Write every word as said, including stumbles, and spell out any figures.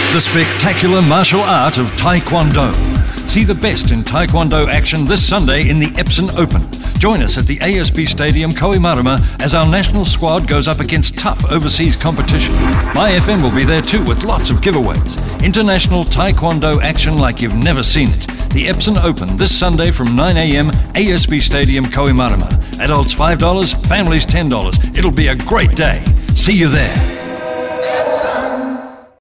The spectacular martial art of Taekwondo. See the best in Taekwondo action this Sunday in the Epsom Open. Join us at the A S B Stadium, Kohimarama, as our national squad goes up against tough overseas competition. My F M will be there too with lots of giveaways. International Taekwondo action like you've never seen it. The Epsom Open this Sunday from nine a.m, A S B Stadium, Kohimarama. Adults five dollars, families ten dollars. It'll be a great day. See you there.